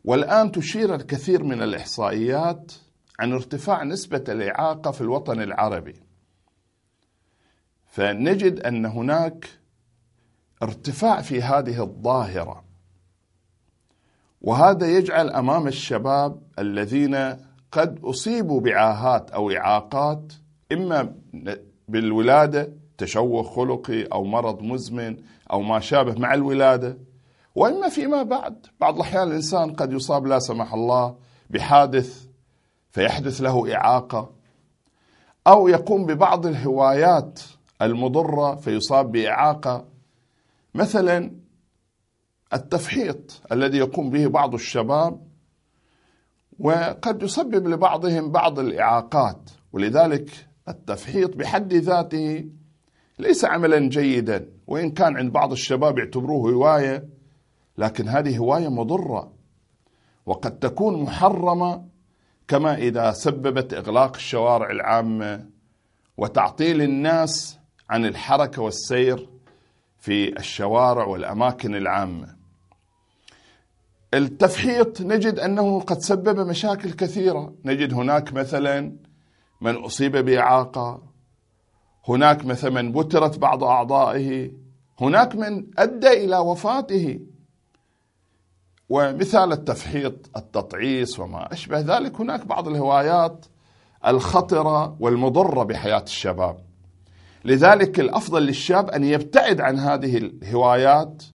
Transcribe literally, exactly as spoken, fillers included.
والآن تشير الكثير من الإحصائيات عن ارتفاع نسبة الإعاقة في الوطن العربي، فنجد أن هناك ارتفاع في هذه الظاهرة، وهذا يجعل أمام الشباب الذين قد أصيبوا بعاهات أو إعاقات، إما بالولادة تشوه خلقي أو مرض مزمن أو ما شابه مع الولادة، وإما فيما بعد. بعض الأحيان الإنسان قد يصاب لا سمح الله بحادث فيحدث له إعاقة، أو يقوم ببعض الهوايات المضرة فيصاب بإعاقة، مثلا التفحيط الذي يقوم به بعض الشباب وقد يسبب لبعضهم بعض الإعاقات. ولذلك التفحيط بحد ذاته ليس عملا جيدا، وإن كان عند بعض الشباب يعتبروه هواية، لكن هذه هواية مضرة وقد تكون محرمة، كما إذا سببت إغلاق الشوارع العامة وتعطيل الناس عن الحركة والسير في الشوارع والأماكن العامة. التفحيط نجد أنه قد سبب مشاكل كثيرة، نجد هناك مثلا من أصيب بإعاقة، هناك مثلا من بترت بعض أعضائه، هناك من أدى إلى وفاته. ومثال التفحيط التطعيس وما أشبه ذلك. هناك بعض الهوايات الخطرة والمضرة بحياة الشباب، لذلك الأفضل للشاب أن يبتعد عن هذه الهوايات